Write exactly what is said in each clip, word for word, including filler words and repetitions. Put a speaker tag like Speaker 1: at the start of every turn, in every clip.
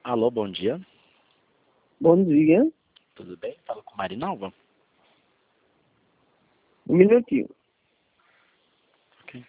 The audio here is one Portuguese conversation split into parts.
Speaker 1: Alô, bom dia.
Speaker 2: Bom dia.
Speaker 1: Tudo bem? Falo com Marinalva.
Speaker 2: Um minutinho.
Speaker 1: Ok.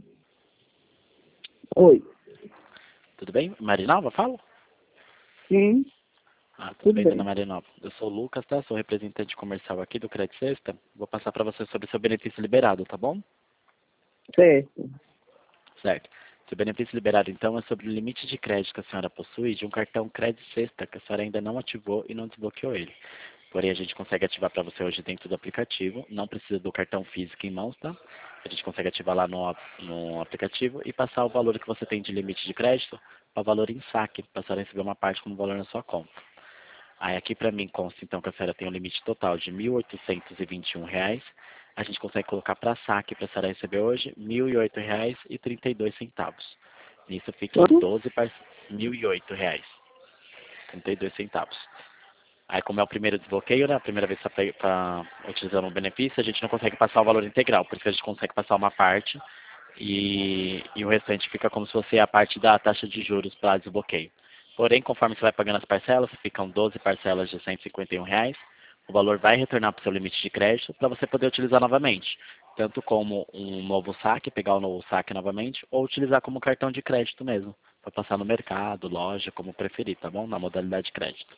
Speaker 2: Oi.
Speaker 1: Tudo bem? Marinalva, falo?
Speaker 2: Sim,
Speaker 1: Ah, tudo,
Speaker 2: tudo
Speaker 1: bem, dona
Speaker 2: bem.
Speaker 1: Marinalva. Eu sou o Lucas, tá? Sou representante comercial aqui do Crédito Sexta. Vou passar para você sobre o seu benefício liberado, tá bom?
Speaker 2: Certo.
Speaker 1: Certo. Seu benefício liberado, então, é sobre o limite de crédito que a senhora possui de um cartão Crédito Sexta que a senhora ainda não ativou e não desbloqueou ele. Porém, a gente consegue ativar para você hoje dentro do aplicativo. Não precisa do cartão físico em mãos, tá? A gente consegue ativar lá no, no aplicativo e passar o valor que você tem de limite de crédito para o valor em saque, para a senhora receber uma parte como valor na sua conta. Aí aqui para mim consta então que a senhora tem um limite total de mil oitocentos e vinte e um reais. A gente consegue colocar para saque para a senhora receber hoje mil e oito reais e trinta e dois centavos. Nisso fica em
Speaker 2: Quanto?
Speaker 1: doze par... mil e oito reais e trinta e dois centavos. Aí como é o primeiro desbloqueio, né, a primeira vez que está utilizando o benefício, a gente não consegue passar o valor integral, por isso que a gente consegue passar uma parte e, e o restante fica como se fosse a parte da taxa de juros para desbloqueio. Porém, conforme você vai pagando as parcelas, ficam doze parcelas de cento e cinquenta e um reais, o valor vai retornar para o seu limite de crédito para você poder utilizar novamente, tanto como um novo saque, pegar o novo saque novamente, ou utilizar como cartão de crédito mesmo, para passar no mercado, loja, como preferir, tá bom? Na modalidade de crédito.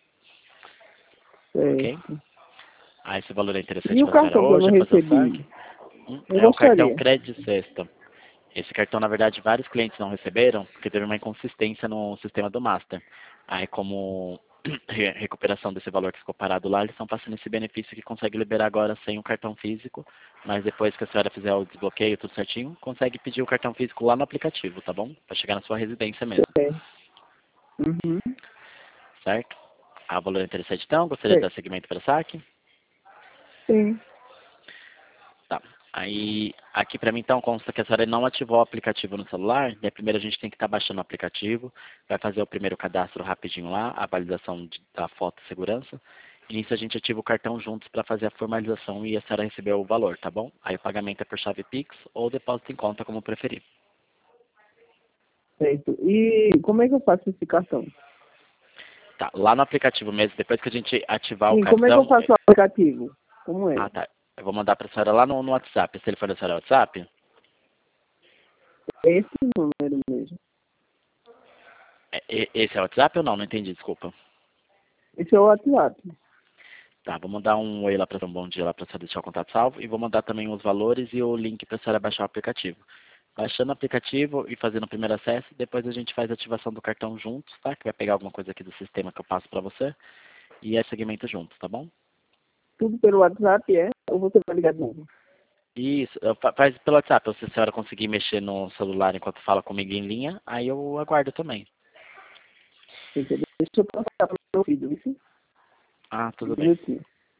Speaker 1: Ok?
Speaker 2: Certo.
Speaker 1: Ah, esse valor é interessante
Speaker 2: E o
Speaker 1: para a senhora
Speaker 2: cartão que eu
Speaker 1: hoje,
Speaker 2: não
Speaker 1: é fazer o
Speaker 2: recebi?
Speaker 1: saque? Hum,
Speaker 2: Eu
Speaker 1: é o cartão
Speaker 2: gostaria.
Speaker 1: Crédito Sexta. Esse cartão, na verdade, vários clientes não receberam, porque teve uma inconsistência no sistema do Master. Aí, como re- recuperação desse valor que ficou parado lá, eles estão passando esse benefício que consegue liberar agora sem o cartão físico, mas depois que a senhora fizer o desbloqueio, tudo certinho, consegue pedir o cartão físico lá no aplicativo, tá bom? Para chegar na sua residência mesmo,
Speaker 2: Certo. Uhum.
Speaker 1: certo? Ah, o valor é interessante então, gostaria de dar
Speaker 2: Certo.
Speaker 1: seguimento para saque?
Speaker 2: Sim.
Speaker 1: Tá. Aí, aqui para mim então consta que a senhora não ativou o aplicativo no celular, e aí primeiro a gente tem que estar baixando o aplicativo, vai fazer o primeiro cadastro rapidinho lá, a validação de, da foto e segurança, e nisso a gente ativa o cartão juntos para fazer a formalização e a senhora receber o valor, tá bom? Aí o pagamento é por chave Pix ou depósito em conta, como preferir.
Speaker 2: Certo. E como é que eu faço esse cartão?
Speaker 1: Tá, lá no aplicativo mesmo, depois que a gente ativar o
Speaker 2: Sim, como é que eu
Speaker 1: cartão,
Speaker 2: faço o aplicativo? Como é?
Speaker 1: ah tá, eu vou mandar para a senhora lá no, no WhatsApp, se ele for da senhora WhatsApp,
Speaker 2: É esse número mesmo.
Speaker 1: é, e- esse é o WhatsApp ou não? Não entendi, desculpa.
Speaker 2: Esse é o WhatsApp.
Speaker 1: Tá, vou mandar um oi lá para um bom dia lá para você deixar o contato salvo e vou mandar também os valores e o link para a senhora baixar o aplicativo. Baixando o aplicativo e fazendo o primeiro acesso, depois a gente faz a ativação do cartão juntos, tá? Que vai pegar alguma coisa aqui do sistema que eu passo para você e é segmento juntos, tá bom?
Speaker 2: Tudo pelo WhatsApp, é? Ou você vai ligar de novo?
Speaker 1: Isso, eu fa- faz pelo WhatsApp, ou se a senhora conseguir mexer no celular enquanto fala comigo em linha, aí eu aguardo também.
Speaker 2: Entendeu? Deixa eu passar para o meu filho, viu?
Speaker 1: Ah,
Speaker 2: Um
Speaker 1: tudo bem.
Speaker 2: minutinho.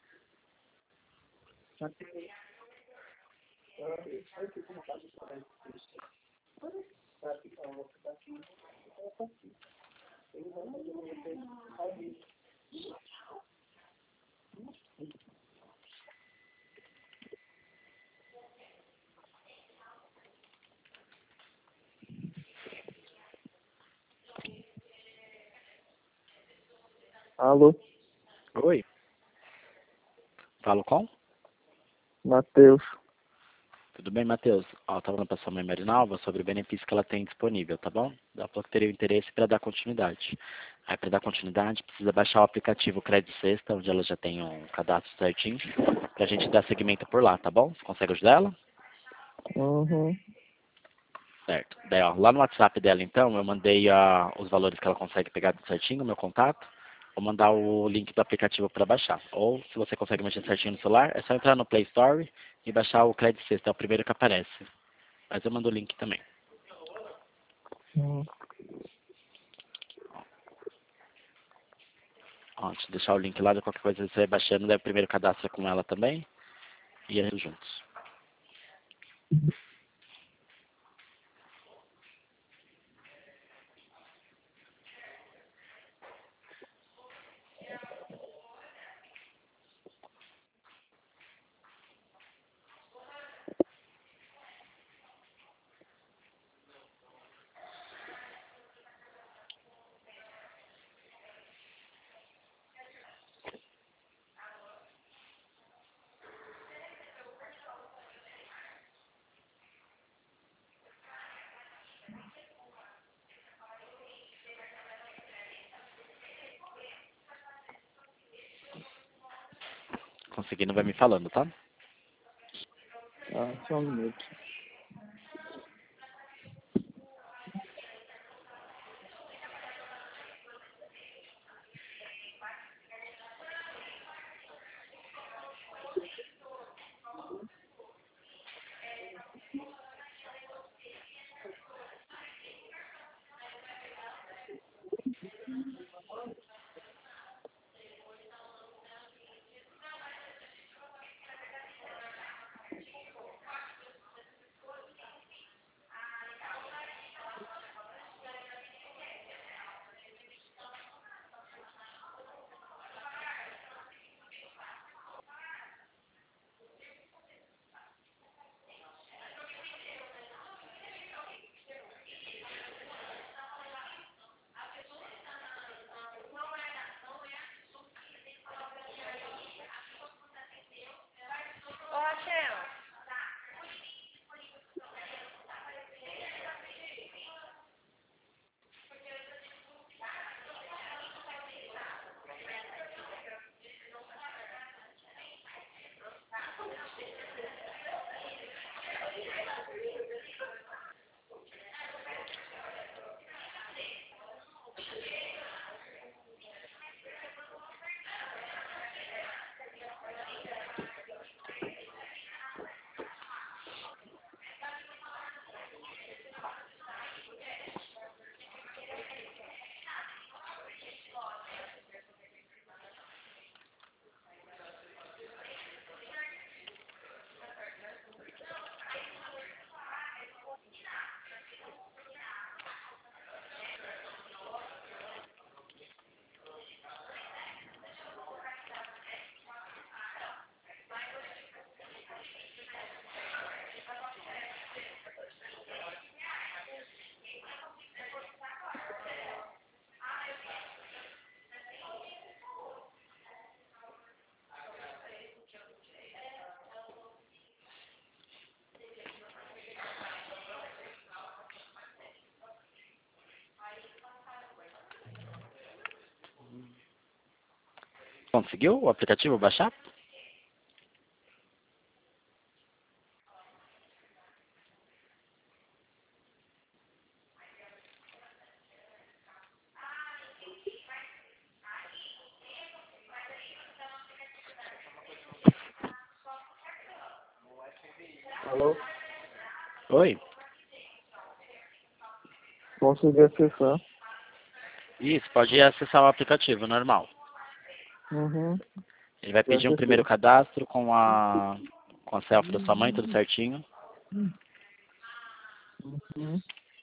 Speaker 2: Alô,
Speaker 1: Oi, falo com?
Speaker 2: Matheus.
Speaker 1: Tudo bem, Matheus? Ó, eu tava falando para sua mãe Marinalva sobre o benefício que ela tem disponível, tá bom? Ela falou que teria o interesse para dar continuidade. Aí, para dar continuidade, precisa baixar o aplicativo Crédito Sexta, onde ela já tem um cadastro certinho, para a gente dar seguimento por lá, tá bom? Você consegue ajudar ela?
Speaker 2: Uhum.
Speaker 1: Certo. Daí, ó, lá no WhatsApp dela, então, eu mandei ah, os valores que ela consegue pegar certinho, o meu contato. Vou mandar o link do aplicativo para baixar. Ou, se você consegue mexer certinho no celular, é só entrar no Play Store e baixar o Crédito Sexta, é o primeiro que aparece. Mas eu mando o link também.
Speaker 2: Uhum.
Speaker 1: Ó, deixa eu deixar o link lá, de qualquer coisa você vai baixando, daí o primeiro cadastro é com ela também, e aí juntos. Conseguindo, vai me falando, tá?
Speaker 2: Ah, só um minuto.
Speaker 1: Conseguiu o aplicativo baixar?
Speaker 2: Alô?
Speaker 1: Oi?
Speaker 2: Consegui acessar.
Speaker 1: Isso, pode acessar o aplicativo normal.
Speaker 2: Uhum.
Speaker 1: Ele vai
Speaker 2: Já
Speaker 1: pedir um primeiro
Speaker 2: acessei.
Speaker 1: cadastro com a, com a selfie da sua mãe, tudo certinho.
Speaker 2: Uhum.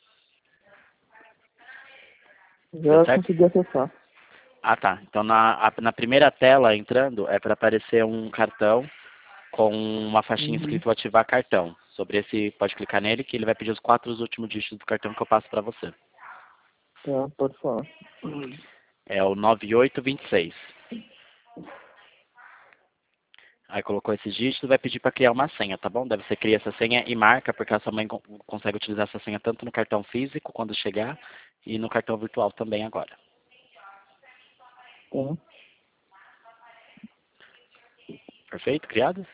Speaker 1: Deu
Speaker 2: Já
Speaker 1: certo?
Speaker 2: consegui acessar.
Speaker 1: Ah, tá. Então, na, a- na primeira tela, entrando, é para aparecer um cartão com uma faixinha
Speaker 2: Uhum.
Speaker 1: escrito ativar cartão. Sobre esse, pode clicar nele, que ele vai pedir os quatro últimos dígitos do cartão que eu passo para você.
Speaker 2: Tá, pode falar.
Speaker 1: É o nove oito dois seis. Aí colocou esses dígitos, vai pedir para criar uma senha, tá bom? Deve ser cria essa senha e marca, porque a sua mãe con- consegue utilizar essa senha tanto no cartão físico, quando chegar, e no cartão virtual também agora.
Speaker 2: Tá.
Speaker 1: Perfeito? Criado?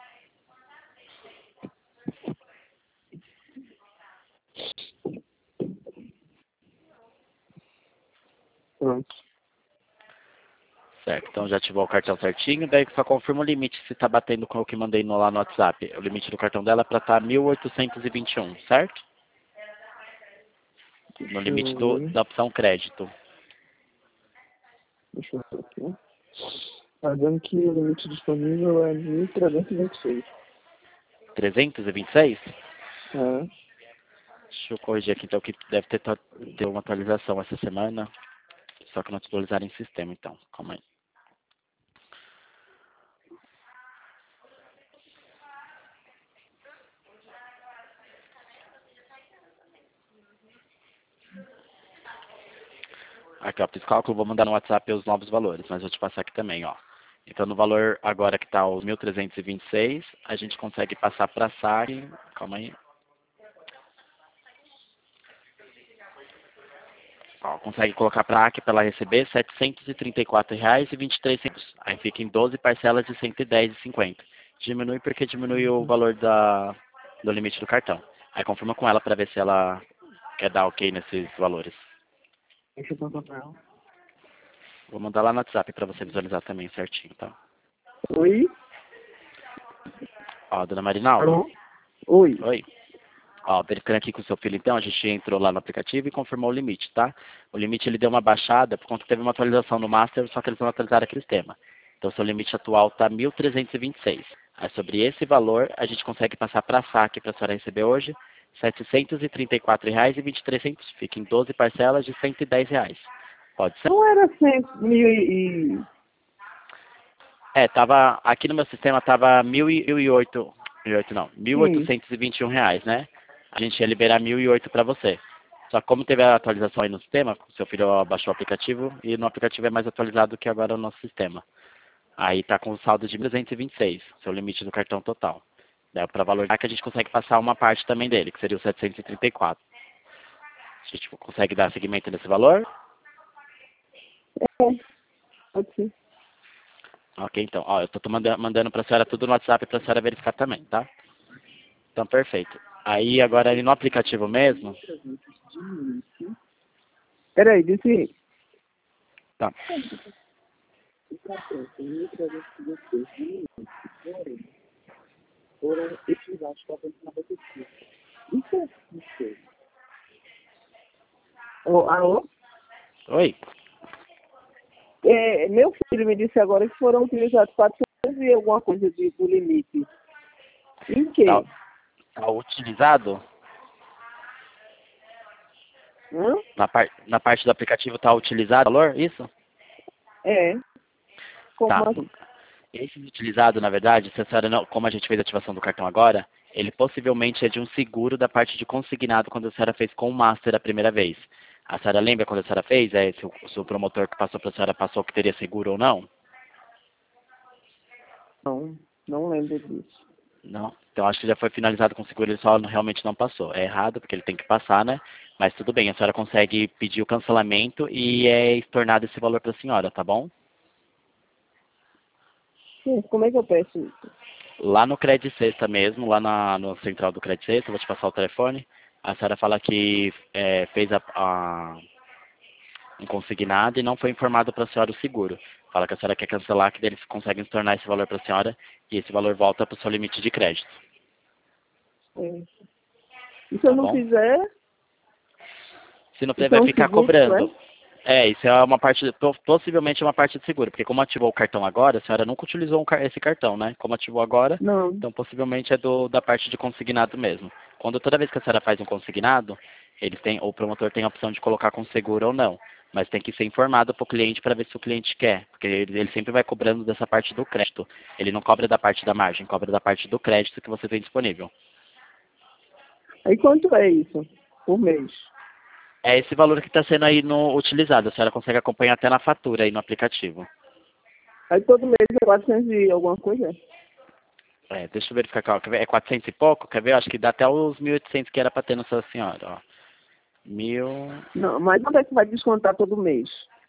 Speaker 2: Pronto.
Speaker 1: Certo, então já ativou o cartão certinho, daí só confirma o limite se está batendo com o que mandei no, lá no WhatsApp. O limite do cartão dela é para estar mil oitocentos e vinte e um, certo? No
Speaker 2: Deixa
Speaker 1: limite
Speaker 2: eu
Speaker 1: do,
Speaker 2: ver.
Speaker 1: da opção crédito.
Speaker 2: Deixa eu ver aqui. Tá dizendo que o limite disponível é mil trezentos e vinte e seis.
Speaker 1: trezentos e vinte e seis?
Speaker 2: É.
Speaker 1: Deixa eu corrigir aqui então que deve ter, ta- ter uma atualização essa semana. Só que não atualizaram em sistema então. Calma aí. Aqui ó, fiz cálculo, vou mandar no WhatsApp os novos valores, mas vou te passar aqui também, ó. Então no valor agora que está os mil trezentos e vinte e seis, a gente consegue passar para saque. Calma aí. Ó, consegue colocar para A, para ela receber setecentos e trinta e quatro reais e vinte e três centavos. Aí fica em doze parcelas de cento e dez reais e cinquenta centavos. Diminui porque diminui o valor da, do limite do cartão. Aí confirma com ela para ver se ela quer dar ok nesses valores.
Speaker 2: Deixa eu contar pra ela.
Speaker 1: Vou mandar lá no WhatsApp para você visualizar também certinho, tá?
Speaker 2: Oi?
Speaker 1: Ó, dona Marinalda.
Speaker 2: Alô? Oi.
Speaker 1: Oi. Ó, verificando aqui com o seu filho, então, a gente entrou lá no aplicativo e confirmou o limite, tá? O limite, ele deu uma baixada, por conta que teve uma atualização no Master, só que eles não atualizaram aquele sistema. Então, o seu limite atual está mil trezentos e vinte e seis. Aí, sobre esse valor, a gente consegue passar para saque para a senhora receber hoje, setecentos e trinta e quatro reais e vinte e três centavos. Fica em doze parcelas de cento e dez reais. Pode ser?
Speaker 2: Não era cem mil e...
Speaker 1: É, tava, aqui no meu sistema estava mil e oito, mil e oito não, mil
Speaker 2: Sim.
Speaker 1: oitocentos e vinte e um reais, né? A gente ia liberar mil e oito para você. Só que como teve a atualização aí no sistema, seu filho baixou o aplicativo e no aplicativo é mais atualizado que agora o nosso sistema. Aí tá com o saldo de mil trezentos e vinte e seis, seu limite do cartão total. Daí para valorizar que a gente consegue passar uma parte também dele, que seria o setecentos e trinta e quatro. A gente consegue dar seguimento nesse valor?
Speaker 2: É, pode ser.
Speaker 1: Ok, então. Ó, eu tô mandando, mandando pra senhora tudo no WhatsApp pra senhora verificar também, tá? Então, perfeito. Aí, agora, ali no aplicativo mesmo...
Speaker 2: Peraí, disse...
Speaker 1: Tá.
Speaker 2: Foram utilizados para a pesquisa. Isso é isso. Oh, alô?
Speaker 1: Oi?
Speaker 2: É, meu filho me disse agora que foram utilizados quatrocentos e alguma coisa de, do limite. Em quê?
Speaker 1: Tá, tá utilizado?
Speaker 2: Hã?
Speaker 1: Na, par, na parte do aplicativo tá utilizado o valor? Isso?
Speaker 2: É. Como
Speaker 1: Tá.
Speaker 2: assim?
Speaker 1: Esse utilizado, na verdade, se a senhora não, como a gente fez a ativação do cartão agora, ele possivelmente é de um seguro da parte de consignado quando a senhora fez com o Master a primeira vez. A senhora lembra quando a senhora fez? É, se o, se o promotor que passou para a senhora passou que teria seguro ou não?
Speaker 2: Não, não lembro disso.
Speaker 1: Não. Então acho que já foi finalizado com seguro, ele só não- realmente não passou. É errado, porque ele tem que passar, né? Mas tudo bem, a senhora consegue pedir o cancelamento e é estornado esse valor para a senhora, tá bom?
Speaker 2: Sim, como é que eu peço isso?
Speaker 1: Lá no Credit Sexta mesmo, lá na, no central do Credit Sexta, eu vou te passar o telefone. A senhora fala que é, fez a, a, um consignado e não foi informado para a senhora o seguro. Fala que a senhora quer cancelar, que eles conseguem estornar esse valor para a senhora e esse valor volta para o seu limite de crédito.
Speaker 2: É. E se
Speaker 1: Tá
Speaker 2: eu não
Speaker 1: bom?
Speaker 2: fizer,
Speaker 1: Se não fizer,
Speaker 2: isso é
Speaker 1: vai
Speaker 2: um
Speaker 1: ficar
Speaker 2: seguro,
Speaker 1: cobrando.
Speaker 2: é?
Speaker 1: É, isso é uma parte, po- possivelmente é uma parte de seguro, porque como ativou o cartão agora, a senhora nunca utilizou um car- esse cartão, né? Como ativou agora,
Speaker 2: Não.
Speaker 1: então possivelmente é do, da parte de consignado mesmo. Quando toda vez que a senhora faz um consignado, ele tem, o promotor tem a opção de colocar com seguro ou não. Mas tem que ser informado para o cliente para ver se o cliente quer, porque ele, ele sempre vai cobrando dessa parte do crédito. Ele não cobra da parte da margem, cobra da parte do crédito que você tem disponível.
Speaker 2: Aí quanto é isso por mês?
Speaker 1: É esse valor que está sendo aí no, utilizado. A senhora consegue acompanhar até na fatura aí no aplicativo.
Speaker 2: Aí todo mês é quatrocentos e alguma coisa?
Speaker 1: É, deixa eu verificar aqui, ó. Quer ver? É quatrocentos e pouco? Quer ver? Eu acho que dá até os mil e oitocentos que era para ter na sua senhora, ó. Mil...
Speaker 2: Não, mas quanto é que vai descontar todo mês?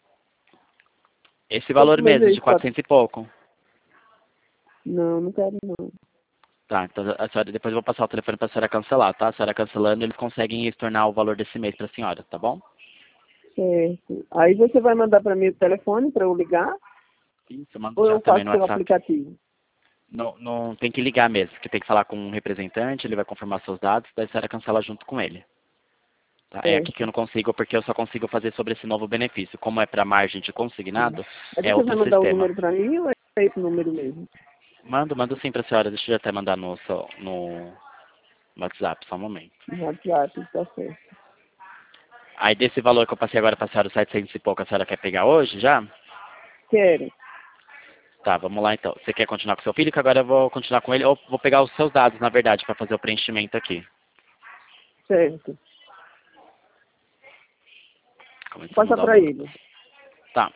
Speaker 1: Esse
Speaker 2: Todo
Speaker 1: valor
Speaker 2: mês
Speaker 1: mesmo,
Speaker 2: é
Speaker 1: de
Speaker 2: isso? quatro-
Speaker 1: quatrocentos e pouco.
Speaker 2: Não, não quero não.
Speaker 1: Tá, então a senhora, depois eu vou passar o telefone para a senhora cancelar, tá? A senhora cancelando, eles conseguem estornar o valor desse mês para a senhora, tá bom?
Speaker 2: Certo. Aí você vai mandar para mim o telefone para eu ligar
Speaker 1: Isso, eu mando
Speaker 2: ou
Speaker 1: já
Speaker 2: eu
Speaker 1: também
Speaker 2: faço
Speaker 1: no
Speaker 2: pelo
Speaker 1: WhatsApp.
Speaker 2: aplicativo?
Speaker 1: Não, não tem que ligar mesmo, porque tem que falar com um representante, ele vai confirmar seus dados, daí a senhora cancela junto com ele. Tá? É aqui que eu
Speaker 2: Certo.
Speaker 1: não consigo, porque eu só consigo fazer sobre esse novo benefício. Como é para margem de consignado,
Speaker 2: Aí
Speaker 1: é
Speaker 2: você vai
Speaker 1: outro
Speaker 2: mandar o
Speaker 1: sistema.
Speaker 2: número para mim ou é esse número mesmo?
Speaker 1: Mando, mando sim para a senhora. Deixa eu até mandar no, seu- no WhatsApp, só um momento.
Speaker 2: No WhatsApp, tá certo.
Speaker 1: Aí desse valor que eu passei agora para a senhora, os setecentos e pouco, a senhora quer pegar hoje já?
Speaker 2: Quero.
Speaker 1: Tá, vamos lá então. Você quer continuar com seu filho? Que agora eu vou continuar com ele. Ou vou pegar os seus dados, na verdade, para fazer o preenchimento aqui.
Speaker 2: Certo.
Speaker 1: Começando a
Speaker 2: Passa
Speaker 1: mudar o
Speaker 2: para
Speaker 1: número.
Speaker 2: ele.
Speaker 1: Tá.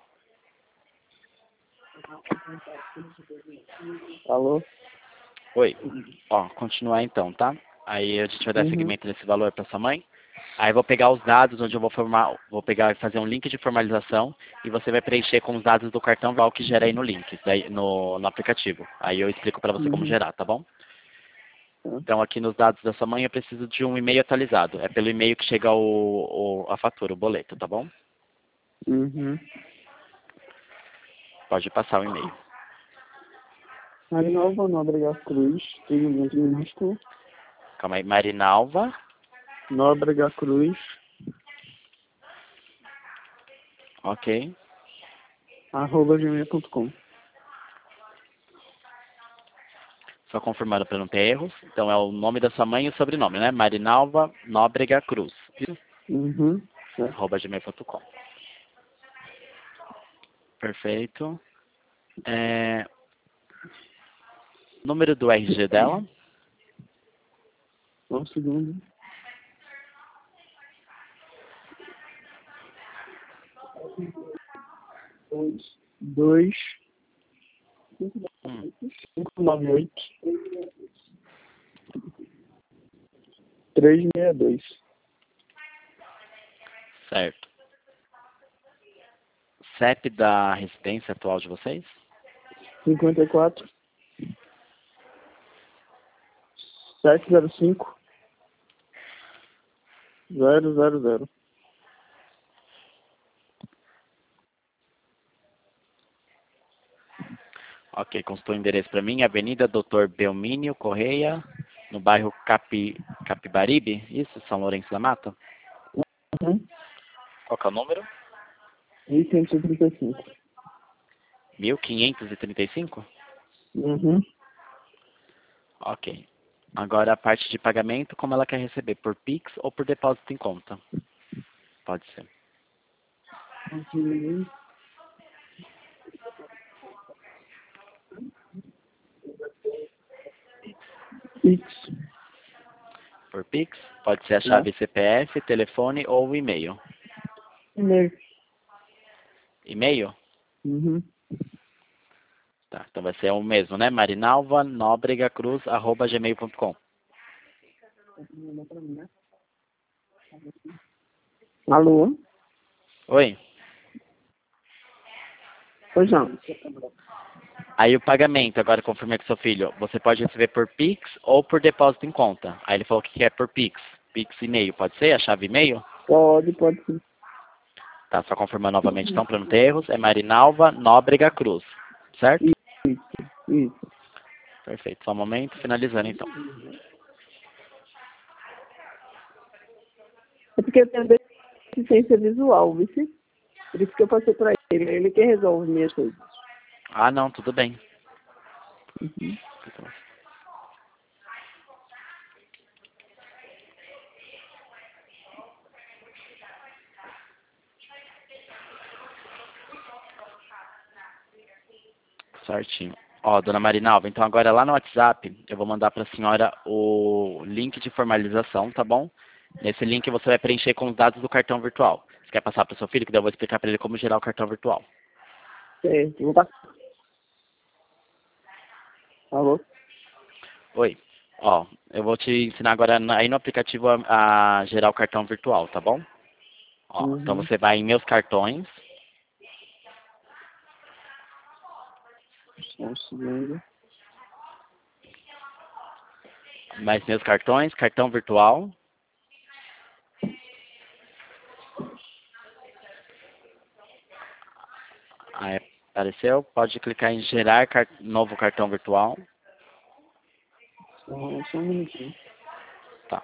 Speaker 2: Alô?
Speaker 1: Oi. Ó, continuar então, tá? Aí a gente vai dar
Speaker 2: Uhum.
Speaker 1: seguimento nesse valor para sua mãe. Aí eu vou pegar os dados onde eu vou formar, vou pegar e fazer um link de formalização e você vai preencher com os dados do cartão virtual que gera aí no link, daí, no, no aplicativo. Aí eu explico para você como
Speaker 2: Uhum.
Speaker 1: gerar, tá bom?
Speaker 2: Tá.
Speaker 1: Então aqui nos dados da sua mãe eu preciso de um e-mail atualizado. É pelo e-mail que chega o, o, a fatura, o boleto, tá bom?
Speaker 2: Uhum.
Speaker 1: Pode passar o e-mail.
Speaker 2: Marinalva Nóbrega Cruz, tudo junto em minúsculo.
Speaker 1: Calma aí, Marinalva.
Speaker 2: Nóbrega Cruz,
Speaker 1: Ok.
Speaker 2: arroba gmail ponto com.
Speaker 1: Só confirmando para não ter erros. Então é o nome da sua mãe e o sobrenome, né? Marinalva Nóbrega Cruz.
Speaker 2: Uhum. Certo.
Speaker 1: arroba gmail ponto com. Perfeito. É, número do R G dela.
Speaker 2: Só um segundo. Dois. Dois.
Speaker 1: Hum,
Speaker 2: Cinco nove oito. Três seis dois.
Speaker 1: certo. C E P da residência atual de vocês?
Speaker 2: Cinquenta e quatro. Sete zero cinco. Zero zero zero.
Speaker 1: Ok, consultou o endereço para mim. Avenida Doutor Belmínio Correia, no bairro Capi, Capibaribe. Isso, São Lourenço da Mata?
Speaker 2: Uhum.
Speaker 1: Qual que é o número?
Speaker 2: mil quinhentos e trinta e cinco.
Speaker 1: mil quinhentos e trinta e cinco?
Speaker 2: Uhum.
Speaker 1: Ok. Agora a parte de pagamento, como ela quer receber? Por Pix ou por depósito em conta? Pode ser.
Speaker 2: Uhum. X.
Speaker 1: Por Pix, pode ser a
Speaker 2: Tá.
Speaker 1: chave C P F, telefone ou e-mail.
Speaker 2: E-mail.
Speaker 1: E-mail?
Speaker 2: Uhum.
Speaker 1: Tá, então vai ser o mesmo, né? Marinalva Nóbrega Cruz, arroba gmail ponto com.
Speaker 2: Alô?
Speaker 1: Oi.
Speaker 2: Pois não.
Speaker 1: Aí o pagamento, agora confirmei com seu filho, você pode receber por Pix ou por depósito em conta. Aí ele falou que quer por Pix. Pix e-mail, pode ser? A chave e-mail?
Speaker 2: Pode, pode sim.
Speaker 1: Tá, só confirmando novamente então para não ter erros. É Marinalva Nóbrega Cruz, certo?
Speaker 2: Isso, isso.
Speaker 1: Perfeito, só um momento, finalizando então.
Speaker 2: É porque eu tenho deficiência visual, viu? Por isso que eu passei pra ele. Ele que resolve minhas coisas.
Speaker 1: Ah não, tudo bem.
Speaker 2: Uhum.
Speaker 1: Certinho. Ó, dona Marinalva, então agora lá no WhatsApp eu vou mandar para a senhora o link de formalização, tá bom? Nesse link você vai preencher com os dados do cartão virtual. Você quer passar para o seu filho? Que daí eu vou explicar para ele como gerar o cartão virtual.
Speaker 2: Certo. Vou passar. Alô?
Speaker 1: Oi. Ó, eu vou te ensinar agora na- aí no aplicativo a, a gerar o cartão virtual, tá bom? Ó, então
Speaker 2: Uhum.
Speaker 1: você vai em meus cartões,
Speaker 2: Só um segundo.
Speaker 1: mais meus cartões, cartão virtual. Aí apareceu, pode clicar em gerar car- novo cartão virtual.
Speaker 2: Só, só um minutinho.
Speaker 1: Tá.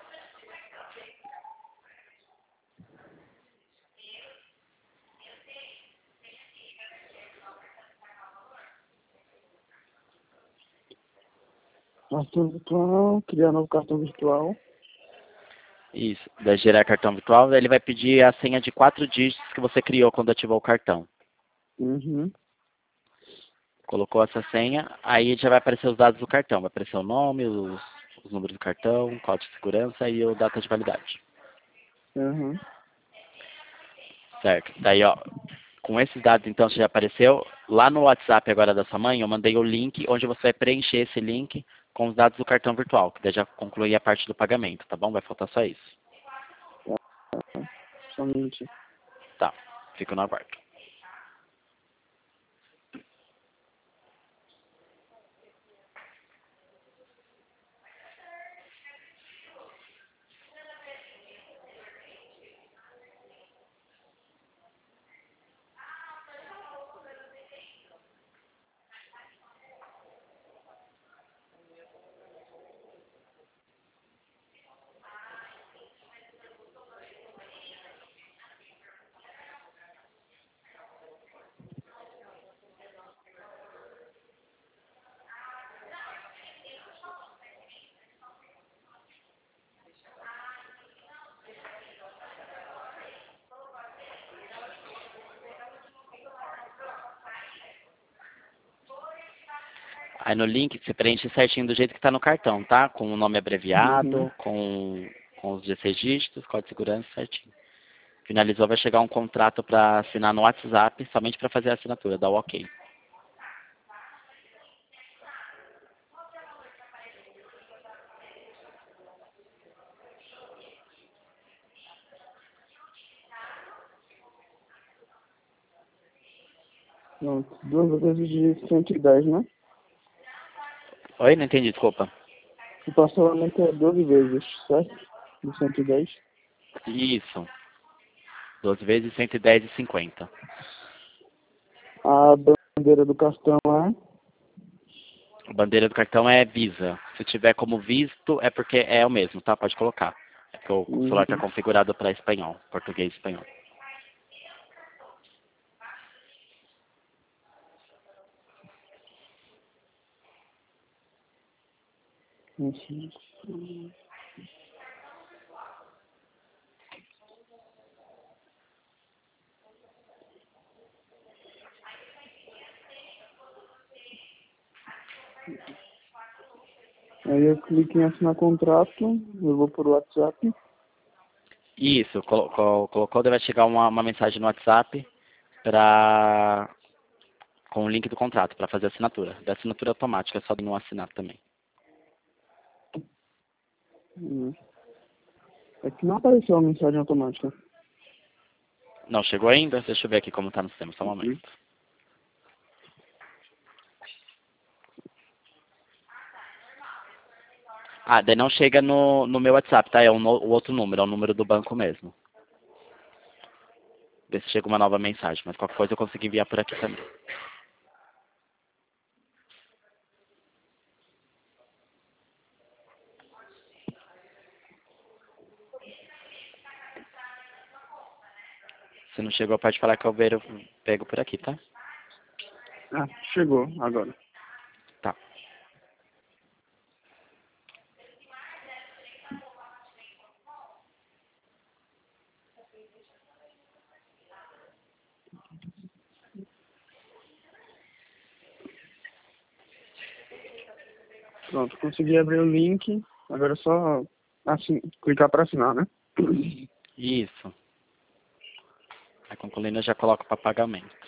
Speaker 2: Cartão virtual. Criar novo cartão virtual.
Speaker 1: Isso. Daí gerar cartão virtual, daí ele vai pedir a senha de quatro dígitos que você criou quando ativou o cartão.
Speaker 2: Uhum.
Speaker 1: Colocou essa senha, aí já vai aparecer os dados do cartão. Vai aparecer o nome, os, os números do cartão, código de segurança e o data de validade.
Speaker 2: Uhum.
Speaker 1: Certo. Daí, ó, com esses dados, então, já apareceu. Lá no WhatsApp agora da sua mãe, eu mandei o link onde você vai preencher esse link com os dados do cartão virtual, que daí já conclui a parte do pagamento, tá bom? Vai faltar só isso.
Speaker 2: Só um minutinho.
Speaker 1: Tá, fico no aguardo. Aí no link você preenche certinho do jeito que está no cartão, tá? Com o nome abreviado,
Speaker 2: Uhum.
Speaker 1: com, com os dezesseis dígitos, código de segurança certinho. Finalizou, vai chegar um contrato para assinar no WhatsApp, somente para fazer a assinatura, dá o ok.
Speaker 2: Pronto. Duas vezes de cento e dez, né?
Speaker 1: Oi, não entendi, desculpa.
Speaker 2: O parcelamento é doze vezes, certo? De cento e dez.
Speaker 1: Isso. doze vezes cento e dez e cinquenta.
Speaker 2: A bandeira do cartão é...
Speaker 1: A bandeira do cartão é Visa. Se tiver como visto, é porque é o mesmo, tá? Pode colocar. É porque o
Speaker 2: Uhum.
Speaker 1: celular está configurado para espanhol, português e espanhol.
Speaker 2: Uhum. Aí eu clico em assinar contrato, eu vou por WhatsApp.
Speaker 1: Isso, colo- colo- colocou, deve chegar uma, uma mensagem no WhatsApp pra, com o link do contrato para fazer a assinatura. Da assinatura automática, é só não assinar também.
Speaker 2: Hum. É que não apareceu a mensagem automática.
Speaker 1: Não chegou ainda? Deixa eu ver aqui como está no sistema, só um
Speaker 2: Uhum.
Speaker 1: momento. Ah, daí não chega no, no meu WhatsApp, tá? É o, no- o outro número, é o número do banco mesmo. Vê se chega uma nova mensagem, mas qualquer coisa eu consigo enviar por aqui também. Se não chegou, pode falar que eu vejo, pego por aqui, tá?
Speaker 2: Ah, chegou agora.
Speaker 1: Tá.
Speaker 2: Pronto, consegui abrir o link. Agora é só assin... clicar para assinar, né?
Speaker 1: Isso. Aí concluindo, eu já coloco para pagamento.